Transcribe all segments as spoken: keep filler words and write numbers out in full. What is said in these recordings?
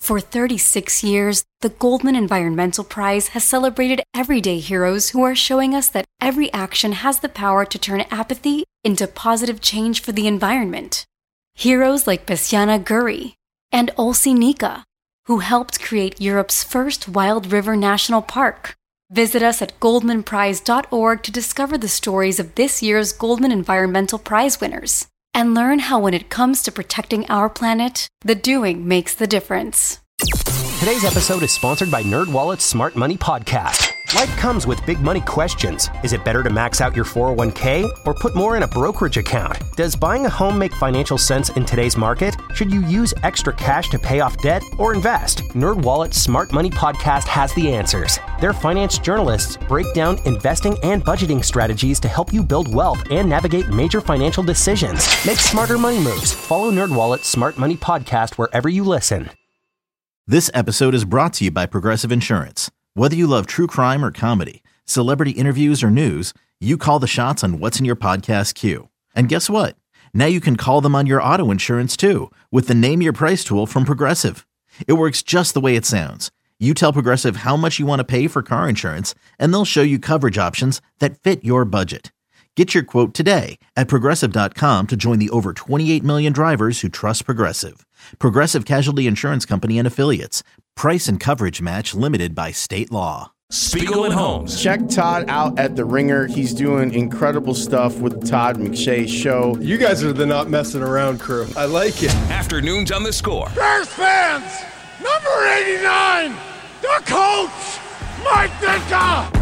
For thirty-six years, the Goldman Environmental Prize has celebrated everyday heroes who are showing us that every action has the power to turn apathy into positive change for the environment. Heroes like Besiana Guri and Olsi Nika, who helped create Europe's first wild river national park. Visit us at goldman prize dot org to discover the stories of this year's Goldman Environmental Prize winners and learn how when it comes to protecting our planet, the doing makes the difference. Today's episode is sponsored by NerdWallet's Smart Money Podcast. Life comes with big money questions. Is it better to max out your four oh one k or put more in a brokerage account? Does buying a home make financial sense in today's market? Should you use extra cash to pay off debt or invest? NerdWallet's Smart Money Podcast has the answers. Their finance journalists break down investing and budgeting strategies to help you build wealth and navigate major financial decisions. Make smarter money moves. Follow NerdWallet's Smart Money Podcast wherever you listen. This episode is brought to you by Progressive Insurance. Whether you love true crime or comedy, celebrity interviews or news, you call the shots on what's in your podcast queue. And guess what? Now you can call them on your auto insurance too with the Name Your Price tool from Progressive. It works just the way it sounds. You tell Progressive how much you want to pay for car insurance, and they'll show you coverage options that fit your budget. Get your quote today at Progressive dot com to join the over twenty-eight million drivers who trust Progressive. Progressive Casualty Insurance Company and Affiliates. Price and coverage match limited by state law. Spiegel and Holmes. Check Todd out at The Ringer. He's doing incredible stuff with the Todd McShay Show. You guys are the not messing around crew. I like it. Afternoons on The Score. Bears fans, number eighty-nine, the coach, Mike Ditka.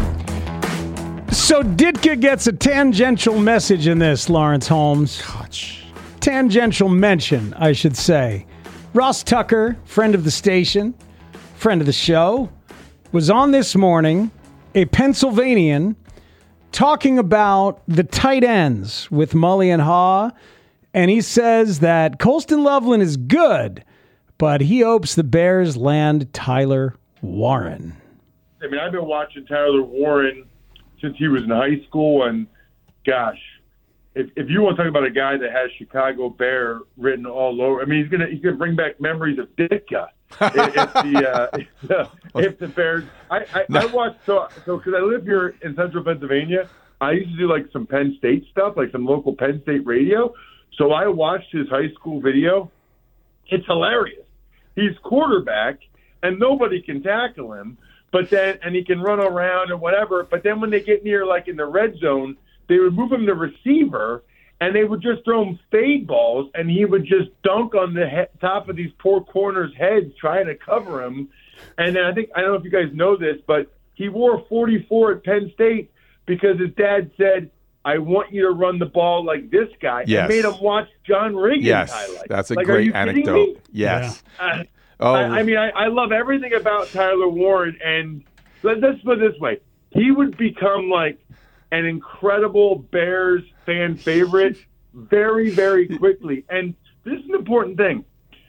So Ditka gets a tangential message in this, Lawrence Holmes. Gosh. Tangential mention, I should say. Ross Tucker, friend of the station, friend of the show, was on this morning, a Pennsylvanian, talking about the tight ends with Mully and Haw, and he says that Colston Loveland is good, but he hopes the Bears land Tyler Warren. I mean, I've been watching Tyler Warren since he was in high school, and gosh, if if you want to talk about a guy that has Chicago Bear written all over, I mean, he's gonna he's gonna bring back memories of Ditka. if, if the uh, if the, if the Bears, I I, no. I watched so so because I live here in Central Pennsylvania. I used to do like some Penn State stuff, like some local Penn State radio. So I watched his high school video. It's hilarious. He's quarterback, and nobody can tackle him. But then, and he can run around and whatever. But then when they get near, like in the red zone, they would move him to receiver, and they would just throw him fade balls, and he would just dunk on the he- top of these poor corners' heads trying to cover him. And then I think, I don't know if you guys know this, but he wore a forty-four at Penn State because his dad said, I want you to run the ball like this guy. Yes. And made him watch John Reagan's yes, highlights. That's a like, great anecdote. Yes. Yeah. Uh, Oh. I, I mean, I, I love everything about Tyler Warren, and let, let's put it this way. He would become like an incredible Bears fan favorite very, very quickly. And this is an important thing.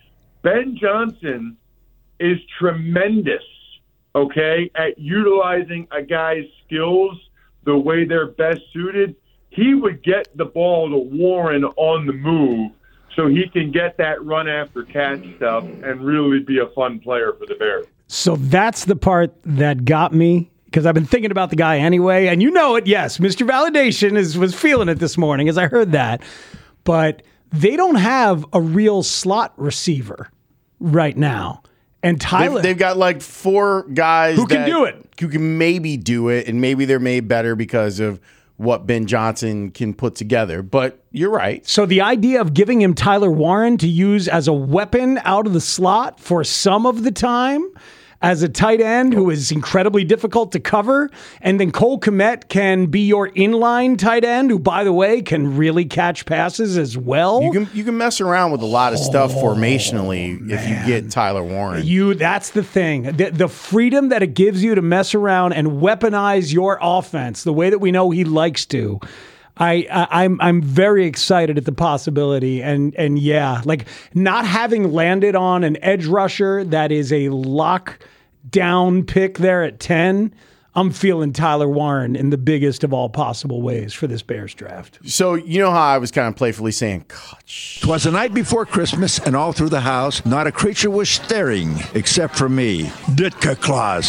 Ben Johnson is tremendous, okay, at utilizing a guy's skills the way they're best suited. He would get the ball to Warren on the move, so he can get that run after catch stuff and really be a fun player for the Bears. So that's the part that got me, because I've been thinking about the guy anyway. And you know it, yes, Mister Validation is was feeling it this morning as I heard that. But they don't have a real slot receiver right now. And Tyler, they've, they've got like four guys who can that, do it. Who can maybe do it, and maybe they're made better because of what Ben Johnson can put together. But you're right. So the idea of giving him Tyler Warren to use as a weapon out of the slot for some of the time as a tight end who is incredibly difficult to cover, and then Cole Kmet can be your inline tight end who, by the way, can really catch passes as well. You can you can mess around with a lot of stuff oh, formationally man. if you get Tyler Warren. You that's the thing. The, the freedom that it gives you to mess around and weaponize your offense the way that we know he likes to. I, I I'm I'm very excited at the possibility, and and yeah, like not having landed on an edge rusher that is a lock down pick there at ten. I'm feeling Tyler Warren in the biggest of all possible ways for this Bears draft. So you know how I was kind of playfully saying, "Gosh." 'Twas the night before Christmas, and all through the house, not a creature was stirring except for me, Ditka Claus.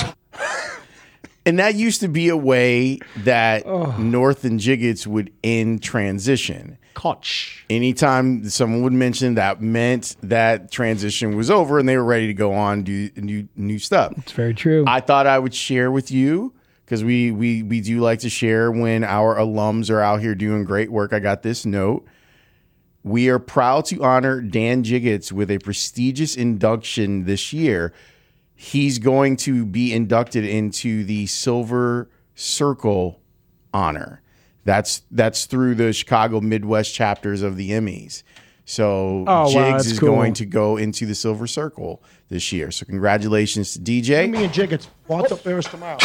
And that used to be a way that oh. North and Jiggets would end transition. Koch. Anytime someone would mention that meant that transition was over and they were ready to go on do new new stuff. It's very true. I thought I would share with you because we we we do like to share when our alums are out here doing great work. I got this note. We are proud to honor Dan Jiggets with a prestigious induction this year. He's going to be inducted into the Silver Circle honor. That's that's through the Chicago Midwest chapters of the Emmys. So oh, Jigs wow, is cool. going to go into the Silver Circle this year. So congratulations to D J. Me and Jiggets want the Bears tomorrow.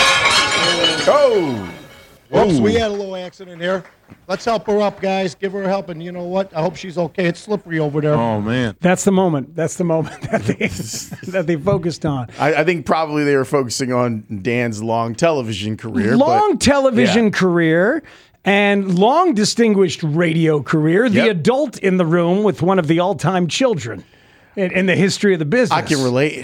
Oh! Oops, we had a little accident here. Let's help her up, guys. Give her help, and you know what? I hope she's okay. It's slippery over there. Oh, man. That's the moment. That's the moment that they that they focused on. I, I think probably they were focusing on Dan's long television career. Long but, television yeah. career and long distinguished radio career. The Yep. adult in the room with one of the all-time children in, in the history of the business. I can relate.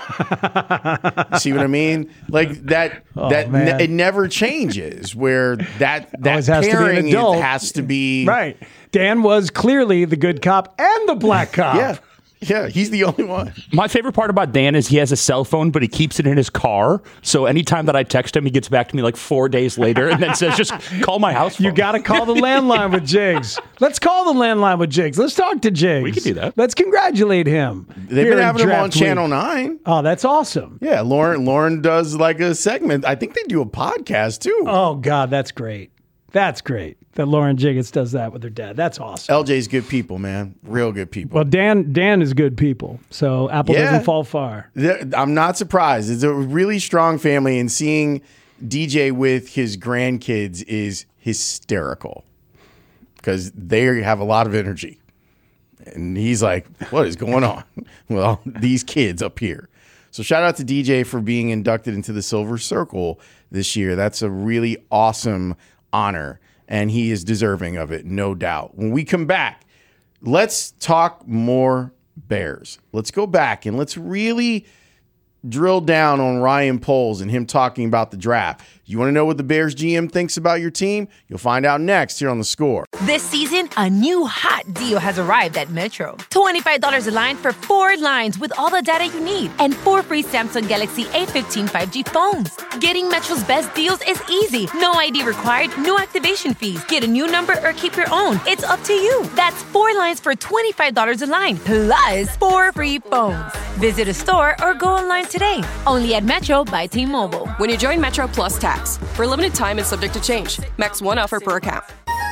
See what I mean? Like that. Oh, that man. ne- it never changes. Where that that Always has to be an pairing adult. is- has to be Right. Dan was clearly the good cop and the black cop. Yeah, yeah. He's the only one. My favorite part about Dan is he has a cell phone, but he keeps it in his car. So anytime that I text him, he gets back to me like four days later and then says, just call my house phone. You got to call the landline with Jigs. Let's call the landline with Jigs. Let's talk to Jigs. We can do that. Let's congratulate him. They've here been in having him on Draft Week. Channel Nine. Oh, that's awesome. Yeah, Lauren. Lauren does like a segment. I think they do a podcast too. Oh, God, that's great. That's great that Lauren Jiggets does that with her dad. That's awesome. L J's good people, man. Real good people. Well, Dan Dan is good people, so apple Yeah. doesn't fall far. They're- I'm not surprised. It's a really strong family, and seeing D J with his grandkids is hysterical because they have a lot of energy. And he's like, what is going on? Well, these kids up here. So shout out to D J for being inducted into the Silver Circle this year. That's a really awesome honor, and he is deserving of it, no doubt. When we come back, let's talk more Bears. Let's go back and let's really drill down on Ryan Poles and him talking about the draft. You want to know what the Bears G M thinks about your team? You'll find out next here on The Score. This season, a new hot deal has arrived at Metro. twenty-five dollars a line for four lines with all the data you need and four free Samsung Galaxy A fifteen five G phones. Getting Metro's best deals is easy. No I D required, no activation fees. Get a new number or keep your own. It's up to you. That's four lines for twenty-five dollars a line, plus four free phones. Visit a store or go online today. Only at Metro by T-Mobile. When you join Metro Plus Tax, for a limited time and subject to change. Max one offer per account.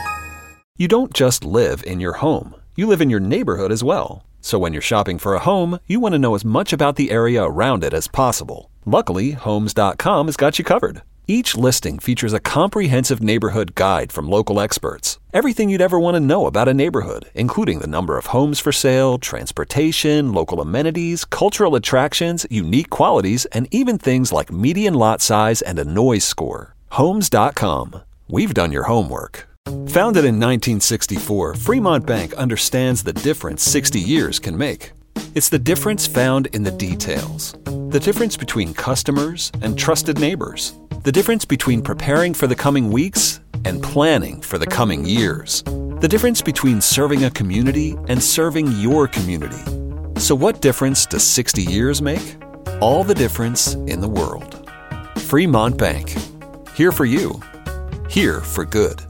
You don't just live in your home. You live in your neighborhood as well. So when you're shopping for a home, you want to know as much about the area around it as possible. Luckily, Homes dot com has got you covered. Each listing features a comprehensive neighborhood guide from local experts. Everything you'd ever want to know about a neighborhood, including the number of homes for sale, transportation, local amenities, cultural attractions, unique qualities, and even things like median lot size and a noise score. Homes dot com. We've done your homework. Founded in nineteen sixty-four, Fremont Bank understands the difference sixty years can make. It's the difference found in the details. The difference between customers and trusted neighbors. The difference between preparing for the coming weeks and planning for the coming years. The difference between serving a community and serving your community. So what difference does sixty years make? All the difference in the world. Fremont Bank. Here for you. Here for good.